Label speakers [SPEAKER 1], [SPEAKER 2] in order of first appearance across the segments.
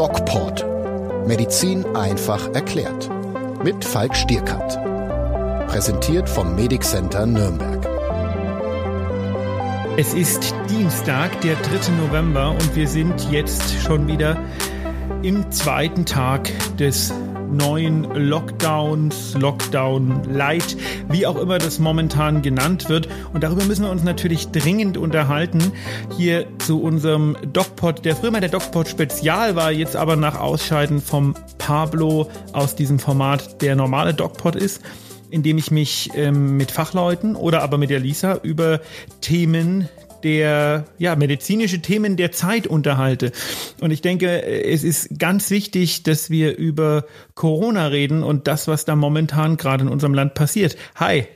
[SPEAKER 1] DocPort. Medizin einfach erklärt. Mit Falk Stierkat. Präsentiert vom Medic Center Nürnberg.
[SPEAKER 2] Es ist Dienstag, der 3. November und wir sind jetzt schon wieder im zweiten Tag des neuen Lockdowns, Lockdown Light, wie auch immer das momentan genannt wird. Und darüber müssen wir uns natürlich dringend unterhalten. Hier zu unserem DocPod, der früher mal der DocPod Spezial war, jetzt aber nach Ausscheiden vom Pablo aus diesem Format der normale DocPod ist, indem ich mich mit Fachleuten oder aber mit der Lisa über Themen medizinische Themen der Zeit unterhalte. Und ich denke, es ist ganz wichtig, dass wir über Corona reden und das, was da momentan gerade in unserem Land passiert. Hi.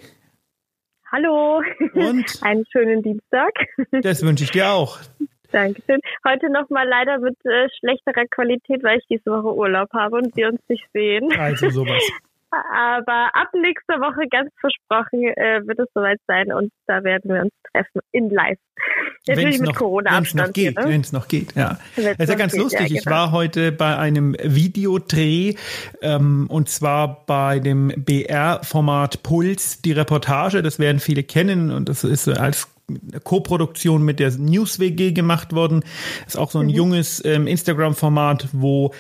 [SPEAKER 3] Hallo.
[SPEAKER 2] Und?
[SPEAKER 3] Einen schönen Dienstag.
[SPEAKER 2] Das wünsche ich dir auch.
[SPEAKER 3] Dankeschön. Heute nochmal leider mit schlechterer Qualität, weil ich diese Woche Urlaub habe und wir uns nicht sehen.
[SPEAKER 2] Also sowas.
[SPEAKER 3] Aber ab nächster Woche, ganz versprochen, wird es soweit sein und da werden wir uns treffen in live. Natürlich mit Corona-Abstand.
[SPEAKER 2] Wenn es noch geht, ja. Das ist ja ganz lustig. Ja, genau. Ich war heute bei einem Videodreh und zwar bei dem BR-Format Puls, die Reportage. Das werden viele kennen und das ist als Co-Produktion mit der News-WG gemacht worden. Das ist auch so ein junges Instagram-Format, wo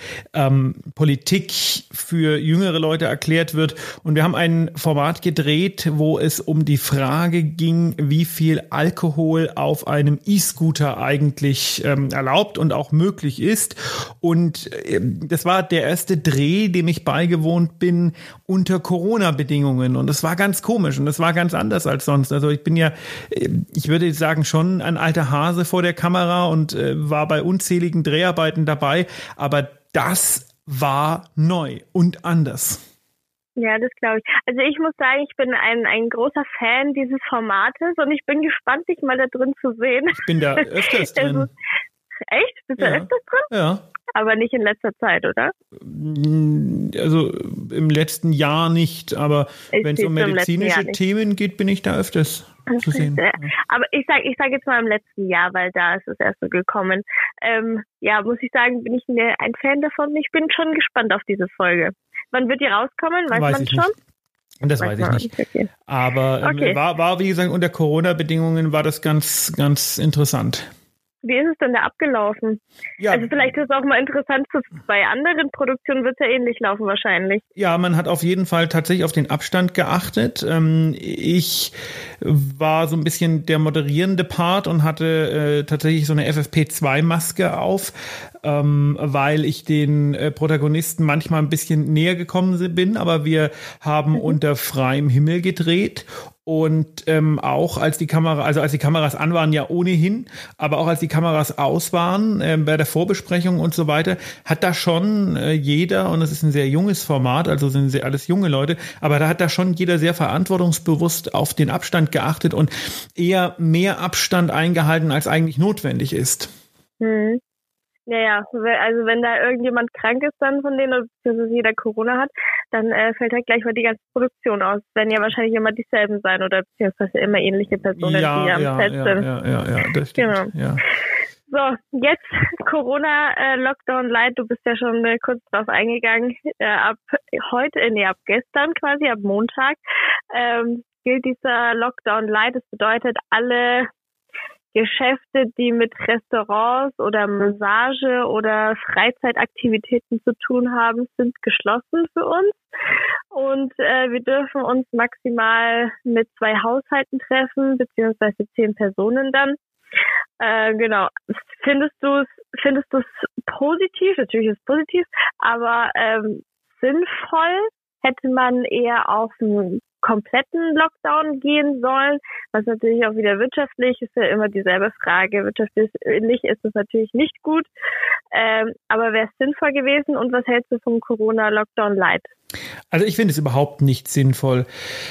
[SPEAKER 2] Politik für jüngere Leute erklärt wird. Und wir haben ein Format gedreht, wo es um die Frage ging, wie viel Alkohol auf einem E-Scooter eigentlich erlaubt und auch möglich ist. Und das war der erste Dreh, dem ich beigewohnt bin unter Corona-Bedingungen. Und das war ganz komisch und das war ganz anders als sonst. Also ich würde sagen, schon ein alter Hase vor der Kamera und war bei unzähligen Dreharbeiten dabei. Aber das war neu und anders.
[SPEAKER 3] Ja, das glaube ich. Also ich muss sagen, ich bin ein großer Fan dieses Formates und ich bin gespannt, dich mal da drin zu sehen.
[SPEAKER 2] Ich bin da öfters drin.
[SPEAKER 3] Echt? Bist du öfters drin?
[SPEAKER 2] Ja.
[SPEAKER 3] Aber nicht in letzter Zeit, oder?
[SPEAKER 2] Also im letzten Jahr nicht, aber wenn es um medizinische Themen geht, bin ich da öfters zu sehen.
[SPEAKER 3] Aber ich sag jetzt mal im letzten Jahr, weil da ist es erst so gekommen. Muss ich sagen, bin ich ein Fan davon. Ich bin schon gespannt auf diese Folge. Wann wird die rauskommen? Weiß man schon?
[SPEAKER 2] Das weiß ich nicht. Okay. Aber war, wie gesagt, unter Corona-Bedingungen war das ganz, ganz interessant.
[SPEAKER 3] Wie ist es denn da abgelaufen? Ja. Also vielleicht ist es auch mal interessant, bei anderen Produktionen wird es ja ähnlich laufen wahrscheinlich.
[SPEAKER 2] Ja, man hat auf jeden Fall tatsächlich auf den Abstand geachtet. Ich war so ein bisschen der moderierende Part und hatte tatsächlich so eine FFP2-Maske auf, weil ich den Protagonisten manchmal ein bisschen näher gekommen bin, aber wir haben unter freiem Himmel gedreht. Und auch als die Kameras an waren, ja ohnehin, aber auch als die Kameras aus waren, bei der Vorbesprechung und so weiter, hat da schon jeder, und es ist ein sehr junges Format, also sind alles junge Leute, aber da hat da schon jeder sehr verantwortungsbewusst auf den Abstand geachtet und eher mehr Abstand eingehalten, als eigentlich notwendig ist.
[SPEAKER 3] Mhm. Ja, also wenn da irgendjemand krank ist dann von denen, beziehungsweise jeder Corona hat, dann fällt halt gleich mal die ganze Produktion aus. Werden ja wahrscheinlich immer dieselben sein oder beziehungsweise immer ähnliche Personen, die am Set sind.
[SPEAKER 2] Ja, das stimmt.
[SPEAKER 3] Genau.
[SPEAKER 2] Ja.
[SPEAKER 3] So, jetzt Corona-Lockdown Light, du bist ja schon kurz drauf eingegangen. Ab gestern quasi, ab Montag, gilt dieser Lockdown Light. Das bedeutet, alle Geschäfte, die mit Restaurants oder Massage oder Freizeitaktivitäten zu tun haben, sind geschlossen für uns. Und wir dürfen uns maximal mit 2 Haushalten treffen, beziehungsweise 10 Personen dann. Genau. Findest du es positiv? Natürlich ist es positiv, aber sinnvoll? Hätte man eher auf einen kompletten Lockdown gehen sollen, was natürlich auch wieder wirtschaftlich ist, ja immer dieselbe Frage. Wirtschaftlich ist es natürlich nicht gut, aber wäre es sinnvoll gewesen und was hältst du vom Corona-Lockdown Light?
[SPEAKER 2] Also ich finde es überhaupt nicht sinnvoll,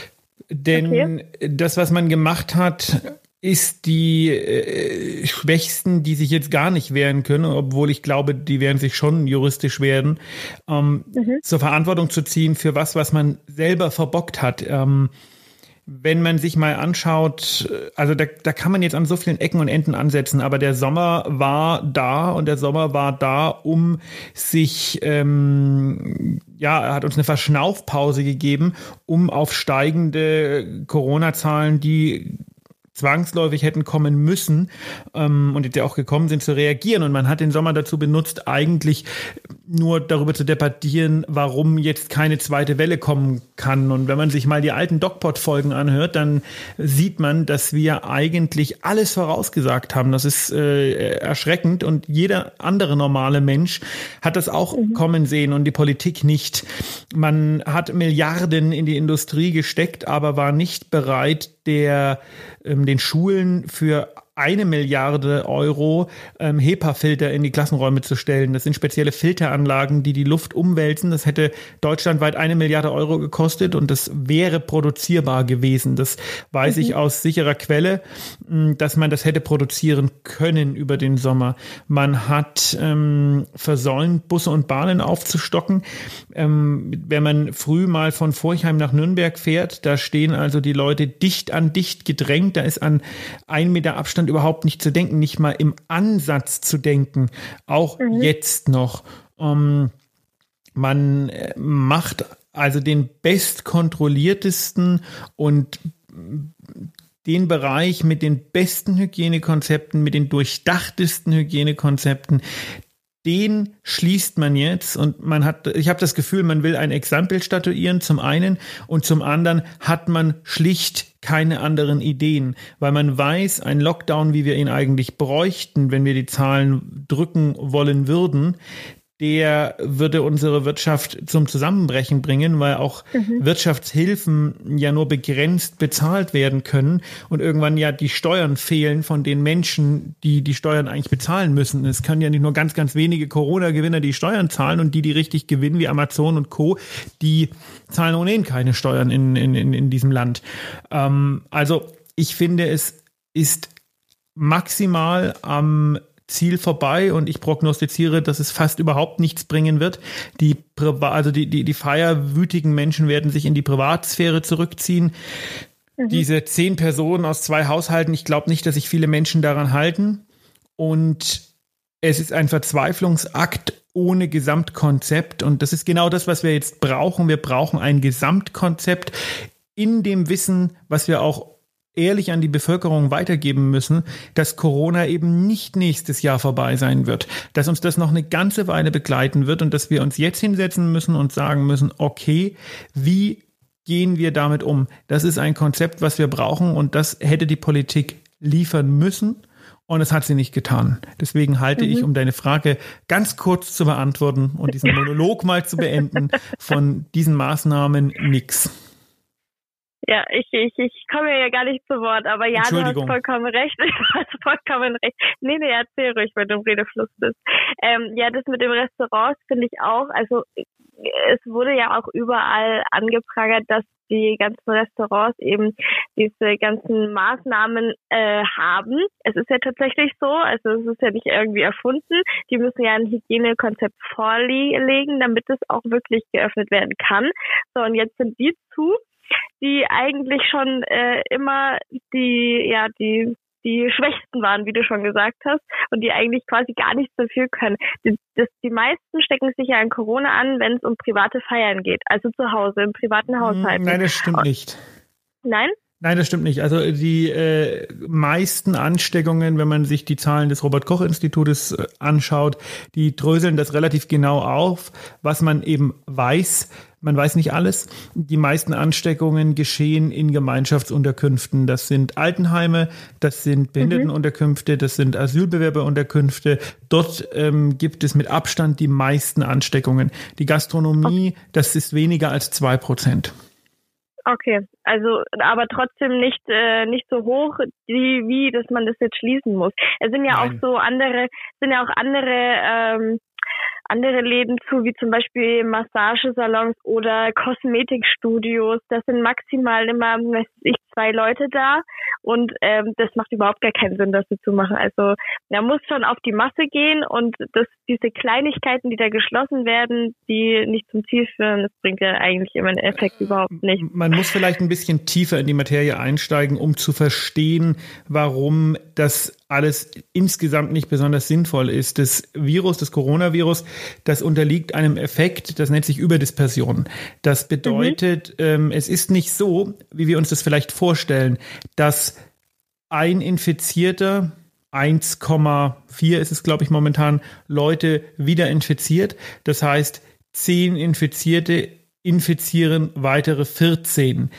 [SPEAKER 2] denn das, was man gemacht hat, ist die Schwächsten, die sich jetzt gar nicht wehren können, obwohl ich glaube, die werden sich schon juristisch wehren, zur Verantwortung zu ziehen für was man selber verbockt hat. wenn man sich mal anschaut, also da kann man jetzt an so vielen Ecken und Enden ansetzen, aber der Sommer war da und der Sommer war da, um sich, er hat uns eine Verschnaufpause gegeben, um auf steigende Corona-Zahlen, die zwangsläufig hätten kommen müssen und jetzt ja auch gekommen sind, zu reagieren. Und man hat den Sommer dazu benutzt, eigentlich nur darüber zu debattieren, warum jetzt keine zweite Welle kommen kann. Und wenn man sich mal die alten DocPod-Folgen anhört, dann sieht man, dass wir eigentlich alles vorausgesagt haben. Das ist erschreckend und jeder andere normale Mensch hat das auch kommen sehen und die Politik nicht. Man hat Milliarden in die Industrie gesteckt, aber war nicht bereit, den Schulen für 1 Milliarde Euro HEPA-Filter in die Klassenräume zu stellen. Das sind spezielle Filteranlagen, die die Luft umwälzen. Das hätte deutschlandweit 1 Milliarde Euro gekostet und das wäre produzierbar gewesen. Das weiß ich aus sicherer Quelle, dass man das hätte produzieren können über den Sommer. Man hat versäumt, Busse und Bahnen aufzustocken. Wenn man früh mal von Forchheim nach Nürnberg fährt, da stehen also die Leute dicht an dicht gedrängt. Da ist an 1 Meter Abstand überhaupt nicht zu denken, nicht mal im Ansatz zu denken, auch jetzt noch. Man macht also den bestkontrolliertesten und den Bereich mit den besten Hygienekonzepten, mit den durchdachtesten Hygienekonzepten, den schließt man jetzt und ich habe das Gefühl, man will ein Exempel statuieren zum einen und zum anderen hat man schlicht keine anderen Ideen, weil man weiß, ein Lockdown, wie wir ihn eigentlich bräuchten, wenn wir die Zahlen drücken wollen würden, der würde unsere Wirtschaft zum Zusammenbrechen bringen, weil auch Wirtschaftshilfen ja nur begrenzt bezahlt werden können und irgendwann ja die Steuern fehlen von den Menschen, die die Steuern eigentlich bezahlen müssen. Es können ja nicht nur ganz, ganz wenige Corona-Gewinner die Steuern zahlen und die richtig gewinnen, wie Amazon und Co., die zahlen ohnehin keine Steuern in diesem Land. Also ich finde, es ist maximal am Ziel vorbei und ich prognostiziere, dass es fast überhaupt nichts bringen wird. Die feierwütigen Menschen werden sich in die Privatsphäre zurückziehen. Diese 10 Personen aus 2 Haushalten, ich glaube nicht, dass sich viele Menschen daran halten. Und es ist ein Verzweiflungsakt ohne Gesamtkonzept. Und das ist genau das, was wir jetzt brauchen. Wir brauchen ein Gesamtkonzept in dem Wissen, was wir auch ehrlich an die Bevölkerung weitergeben müssen, dass Corona eben nicht nächstes Jahr vorbei sein wird, dass uns das noch eine ganze Weile begleiten wird und dass wir uns jetzt hinsetzen müssen und sagen müssen, okay, wie gehen wir damit um? Das ist ein Konzept, was wir brauchen und das hätte die Politik liefern müssen und das hat sie nicht getan. Deswegen halte ich, um deine Frage ganz kurz zu beantworten und diesen Monolog mal zu beenden, von diesen Maßnahmen nix.
[SPEAKER 3] Ja, ich komme ja gar nicht zu Wort, aber ja, du hast vollkommen recht. Nee, erzähl ruhig, wenn du im Redefluss bist. Ja, das mit dem Restaurants finde ich auch, also es wurde ja auch überall angeprangert, dass die ganzen Restaurants eben diese ganzen Maßnahmen haben. Es ist ja tatsächlich so, also es ist ja nicht irgendwie erfunden. Die müssen ja ein Hygienekonzept vorlegen, damit es auch wirklich geöffnet werden kann. So, und jetzt sind die die eigentlich schon immer die Schwächsten waren, wie du schon gesagt hast, und die eigentlich quasi gar nichts dafür können. Die meisten stecken sich ja an Corona an, wenn es um private Feiern geht, also zu Hause, im privaten Haushalt.
[SPEAKER 2] Nein, das stimmt nicht.
[SPEAKER 3] Nein?
[SPEAKER 2] Nein, das stimmt nicht. Also die meisten Ansteckungen, wenn man sich die Zahlen des Robert-Koch-Institutes anschaut, die dröseln das relativ genau auf, was man eben weiß. Man weiß nicht alles. Die meisten Ansteckungen geschehen in Gemeinschaftsunterkünften. Das sind Altenheime, das sind Behindertenunterkünfte, das sind Asylbewerberunterkünfte. Dort gibt es mit Abstand die meisten Ansteckungen. Die Gastronomie, das ist weniger als 2%.
[SPEAKER 3] Okay, also aber trotzdem nicht so hoch, wie dass man das jetzt schließen muss. Es sind ja auch so andere andere Läden zu, wie zum Beispiel Massagesalons oder Kosmetikstudios. Das sind maximal immer, 2 Leute da und das macht überhaupt gar keinen Sinn, das zu machen. Also man muss schon auf die Masse gehen und diese Kleinigkeiten, die da geschlossen werden, die nicht zum Ziel führen, das bringt ja eigentlich immer einen Effekt überhaupt nicht.
[SPEAKER 2] Man muss vielleicht ein bisschen tiefer in die Materie einsteigen, um zu verstehen, warum das alles insgesamt nicht besonders sinnvoll ist. Das Coronavirus, das unterliegt einem Effekt, das nennt sich Überdispersion. Das bedeutet, es ist nicht so, wie wir uns das vielleicht vorstellen, dass ein Infizierter 1,4 ist es, glaube ich, momentan, Leute wieder infiziert. Das heißt, 10 Infizierte infizieren weitere 14.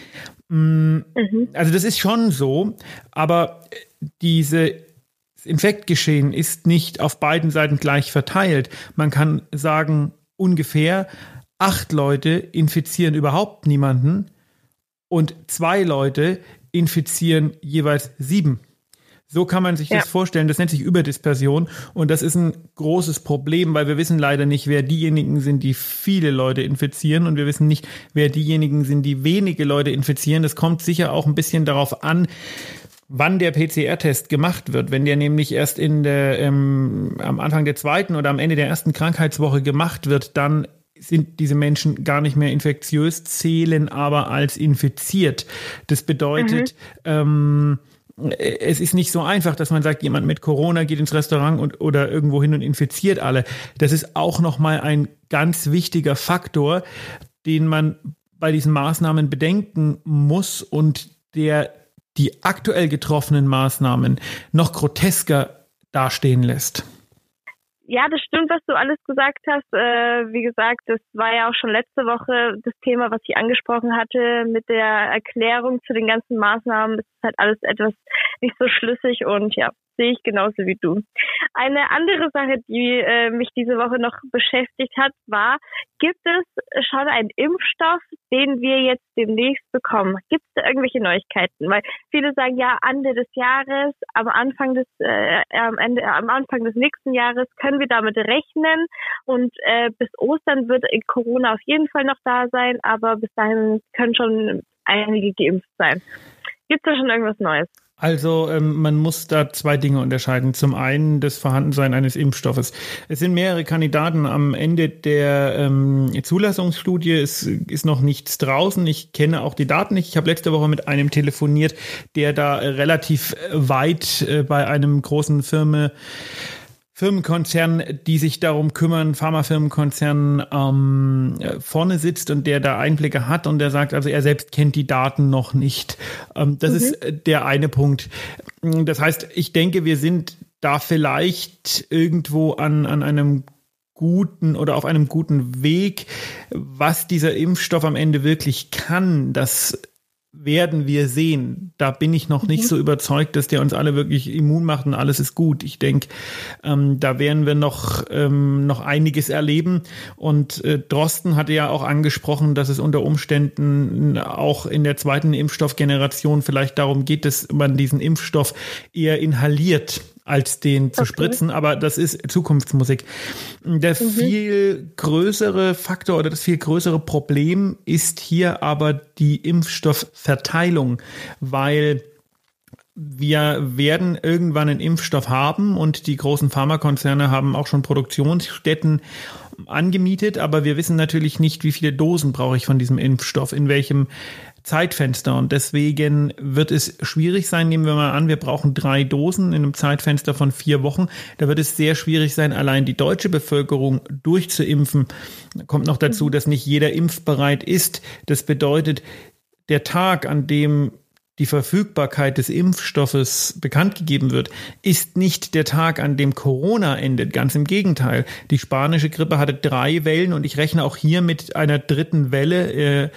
[SPEAKER 2] Also das ist schon so, aber dieses Infektgeschehen ist nicht auf beiden Seiten gleich verteilt. Man kann sagen, ungefähr 8 Leute infizieren überhaupt niemanden und 2 Leute infizieren jeweils 7. So kann man sich das vorstellen. Das nennt sich Überdispersion und das ist ein großes Problem, weil wir wissen leider nicht, wer diejenigen sind, die viele Leute infizieren und wir wissen nicht, wer diejenigen sind, die wenige Leute infizieren. Das kommt sicher auch ein bisschen darauf an, wann der PCR-Test gemacht wird. Wenn der nämlich erst am Anfang der 2. oder am Ende der 1. Krankheitswoche gemacht wird, dann sind diese Menschen gar nicht mehr infektiös, zählen aber als infiziert. Das bedeutet, es ist nicht so einfach, dass man sagt, jemand mit Corona geht ins Restaurant oder irgendwo hin und infiziert alle. Das ist auch nochmal ein ganz wichtiger Faktor, den man bei diesen Maßnahmen bedenken muss und der die aktuell getroffenen Maßnahmen noch grotesker dastehen lässt.
[SPEAKER 3] Ja, das stimmt, was du alles gesagt hast. Wie gesagt, das war ja auch schon letzte Woche das Thema, was ich angesprochen hatte mit der Erklärung zu den ganzen Maßnahmen. Es ist halt alles etwas nicht so schlüssig und ja, sehe ich genauso wie du. Eine andere Sache, die mich diese Woche noch beschäftigt hat, war, gibt es schon einen Impfstoff, den wir jetzt demnächst bekommen? Gibt es da irgendwelche Neuigkeiten? Weil viele sagen, ja, Ende des Jahres, am Anfang des nächsten Jahres können wir damit rechnen und bis Ostern wird Corona auf jeden Fall noch da sein, aber bis dahin können schon einige geimpft sein. Gibt es da schon irgendwas Neues?
[SPEAKER 2] Also man muss da 2 Dinge unterscheiden. Zum einen das Vorhandensein eines Impfstoffes. Es sind mehrere Kandidaten am Ende der Zulassungsstudie. Es ist noch nichts draußen. Ich kenne auch die Daten nicht. Ich habe letzte Woche mit einem telefoniert, der da relativ weit bei einem großen Firmenkonzern, die sich darum kümmern, Pharmafirmenkonzern vorne sitzt und der da Einblicke hat und der sagt, also er selbst kennt die Daten noch nicht. Das ist der eine Punkt. Das heißt, ich denke, wir sind da vielleicht irgendwo an einem guten oder auf einem guten Weg. Was dieser Impfstoff am Ende wirklich kann, das werden wir sehen. Da bin ich noch nicht so überzeugt, dass der uns alle wirklich immun macht und alles ist gut. Ich denke, da werden wir noch einiges erleben. Und Drosten hatte ja auch angesprochen, dass es unter Umständen auch in der 2. Impfstoffgeneration vielleicht darum geht, dass man diesen Impfstoff eher inhaliert, als den zu spritzen, aber das ist Zukunftsmusik. Der viel größere Faktor oder das viel größere Problem ist hier aber die Impfstoffverteilung, weil wir werden irgendwann einen Impfstoff haben und die großen Pharmakonzerne haben auch schon Produktionsstätten angemietet, aber wir wissen natürlich nicht, wie viele Dosen brauche ich von diesem Impfstoff, in welchem Zeitfenster und deswegen wird es schwierig sein, nehmen wir mal an, wir brauchen 3 Dosen in einem Zeitfenster von 4 Wochen, da wird es sehr schwierig sein, allein die deutsche Bevölkerung durchzuimpfen. Da kommt noch dazu, dass nicht jeder impfbereit ist. Das bedeutet, der Tag, an dem die Verfügbarkeit des Impfstoffes bekannt gegeben wird, ist nicht der Tag, an dem Corona endet. Ganz im Gegenteil. Die spanische Grippe hatte 3 Wellen und ich rechne auch hier mit einer 3. Welle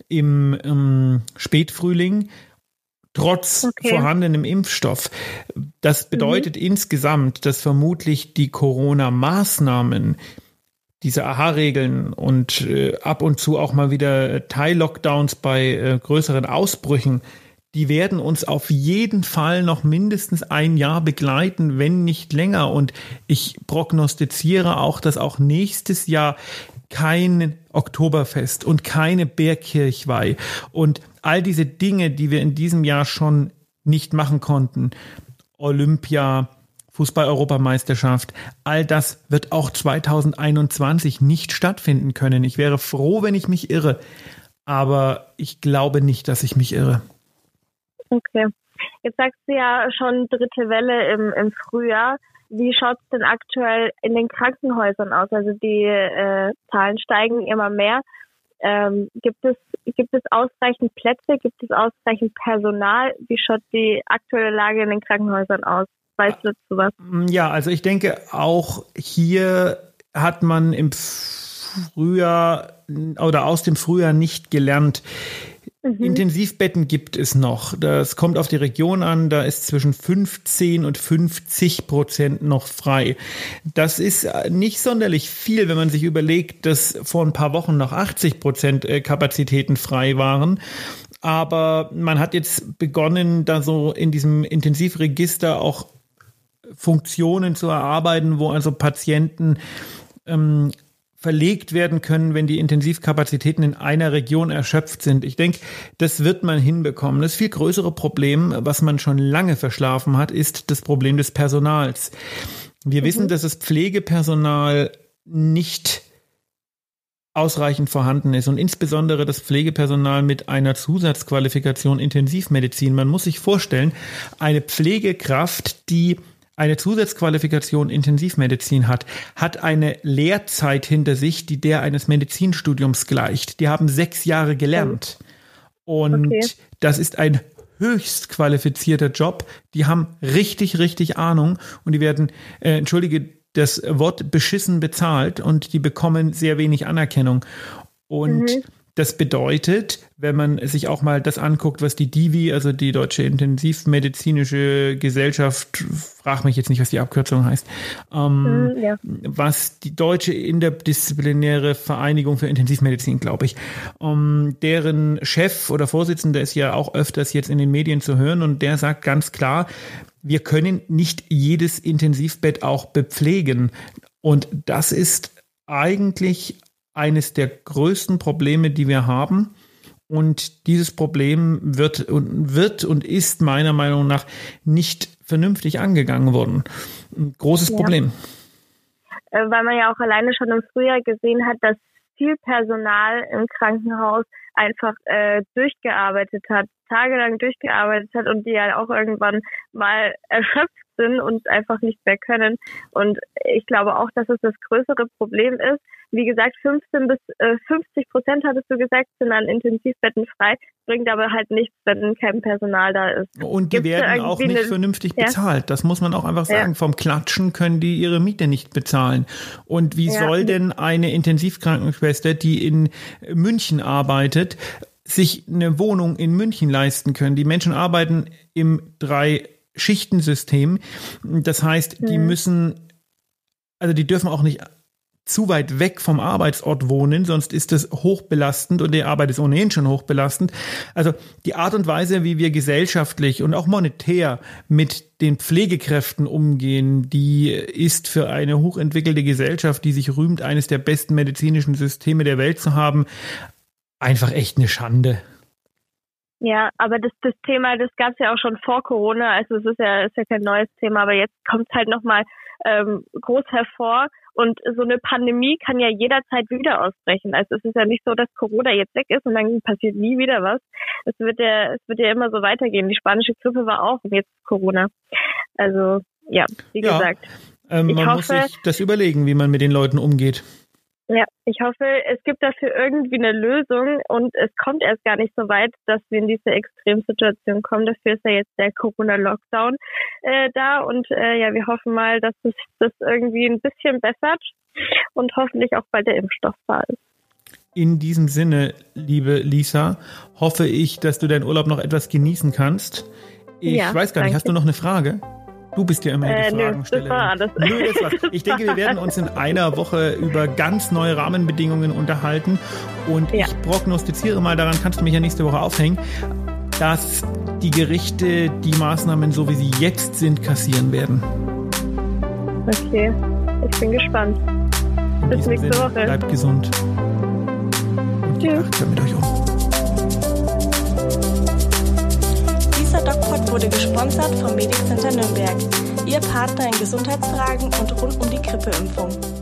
[SPEAKER 2] im Spätfrühling, trotz vorhandenem Impfstoff. Das bedeutet insgesamt, dass vermutlich die Corona-Maßnahmen, diese AHA-Regeln und ab und zu auch mal wieder Teil-Lockdowns bei größeren Ausbrüchen, die werden uns auf jeden Fall noch mindestens ein Jahr begleiten, wenn nicht länger. Und ich prognostiziere auch, dass auch nächstes Jahr kein Oktoberfest und keine Bergkirchweih und all diese Dinge, die wir in diesem Jahr schon nicht machen konnten, Olympia, Fußball-Europameisterschaft, all das wird auch 2021 nicht stattfinden können. Ich wäre froh, wenn ich mich irre, aber ich glaube nicht, dass ich mich irre.
[SPEAKER 3] Okay. Jetzt sagst du ja schon dritte Welle im Frühjahr. Wie schaut es denn aktuell in den Krankenhäusern aus? Also die Zahlen steigen immer mehr. Gibt es ausreichend Plätze? Gibt es ausreichend Personal? Wie schaut die aktuelle Lage in den Krankenhäusern aus? Weißt du dazu was?
[SPEAKER 2] Ja, also ich denke, auch hier hat man im Frühjahr oder aus dem Frühjahr nicht gelernt. Intensivbetten gibt es noch. Das kommt auf die Region an. Da ist zwischen 15 und 50% noch frei. Das ist nicht sonderlich viel, wenn man sich überlegt, dass vor ein paar Wochen noch 80% Kapazitäten frei waren. Aber man hat jetzt begonnen, da so in diesem Intensivregister auch Funktionen zu erarbeiten, wo also Patienten verlegt werden können, wenn die Intensivkapazitäten in einer Region erschöpft sind. Ich denke, das wird man hinbekommen. Das viel größere Problem, was man schon lange verschlafen hat, ist das Problem des Personals. Wir wissen, dass das Pflegepersonal nicht ausreichend vorhanden ist und insbesondere das Pflegepersonal mit einer Zusatzqualifikation Intensivmedizin. Man muss sich vorstellen, eine Pflegekraft, die eine Zusatzqualifikation Intensivmedizin hat eine Lehrzeit hinter sich, die der eines Medizinstudiums gleicht. Die haben 6 Jahre gelernt. Und das ist ein höchst qualifizierter Job. Die haben richtig, richtig Ahnung und die werden, entschuldige das Wort, beschissen bezahlt und die bekommen sehr wenig Anerkennung. Und das bedeutet, wenn man sich auch mal das anguckt, was die DIVI, also die Deutsche Intensivmedizinische Gesellschaft, frag mich jetzt nicht, was die Abkürzung heißt, was die Deutsche Interdisziplinäre Vereinigung für Intensivmedizin, glaube ich, deren Chef oder Vorsitzender ist ja auch öfters jetzt in den Medien zu hören und der sagt ganz klar, wir können nicht jedes Intensivbett auch bepflegen. Und das ist eigentlich eines der größten Probleme, die wir haben. Und dieses Problem wird und ist meiner Meinung nach nicht vernünftig angegangen worden. Ein großes Problem.
[SPEAKER 3] Weil man ja auch alleine schon im Frühjahr gesehen hat, dass viel Personal im Krankenhaus einfach durchgearbeitet hat, tagelang durchgearbeitet hat und die ja auch irgendwann mal erschöpft sind und einfach nicht mehr können. Und ich glaube auch, dass es das größere Problem ist. Wie gesagt, 15 bis 50% hattest du gesagt, sind an Intensivbetten frei, bringt aber halt nichts, wenn kein Personal da ist.
[SPEAKER 2] Und die werden auch nicht vernünftig bezahlt. Das muss man auch einfach sagen. Vom Klatschen können die ihre Miete nicht bezahlen. Und wie soll denn eine Intensivkrankenschwester, die in München arbeitet, sich eine Wohnung in München leisten können? Die Menschen arbeiten im 3-Schichtensystem. Das heißt, die die dürfen auch nicht zu weit weg vom Arbeitsort wohnen, sonst ist das hochbelastend und die Arbeit ist ohnehin schon hochbelastend. Also die Art und Weise, wie wir gesellschaftlich und auch monetär mit den Pflegekräften umgehen, die ist für eine hochentwickelte Gesellschaft, die sich rühmt, eines der besten medizinischen Systeme der Welt zu haben, einfach echt eine Schande.
[SPEAKER 3] Ja, aber das Thema, das gab es ja auch schon vor Corona, also es ist ja kein neues Thema, aber jetzt kommt es halt nochmal groß hervor. Und so eine Pandemie kann ja jederzeit wieder ausbrechen. Also es ist ja nicht so, dass Corona jetzt weg ist und dann passiert nie wieder was. Es wird ja immer so weitergehen. Die spanische Grippe war auch und jetzt Corona. Also ja, wie gesagt.
[SPEAKER 2] Man muss sich das überlegen, wie man mit den Leuten umgeht.
[SPEAKER 3] Ja, ich hoffe, es gibt dafür irgendwie eine Lösung und es kommt erst gar nicht so weit, dass wir in diese Extremsituation kommen. Dafür ist ja jetzt der Corona-Lockdown da und wir hoffen mal, dass es das irgendwie ein bisschen bessert und hoffentlich auch bald der Impfstoff da ist.
[SPEAKER 2] In diesem Sinne, liebe Lisa, hoffe ich, dass du deinen Urlaub noch etwas genießen kannst. Ich weiß gar nicht, hast du noch eine Frage? Du bist ja immer die Fragenstellerin. Ich denke, wir werden uns in einer Woche über ganz neue Rahmenbedingungen unterhalten und ich prognostiziere mal, daran kannst du mich ja nächste Woche aufhängen. dass die Gerichte die Maßnahmen, so wie sie jetzt sind, kassieren werden.
[SPEAKER 3] Okay, ich bin gespannt. Bis nächste Woche.
[SPEAKER 2] Bleibt gesund. Und geht achtsam mit euch um.
[SPEAKER 4] Dieser DocPod wurde gesponsert vom Medic Center Nürnberg, Ihr Partner in Gesundheitsfragen und rund um die Grippeimpfung.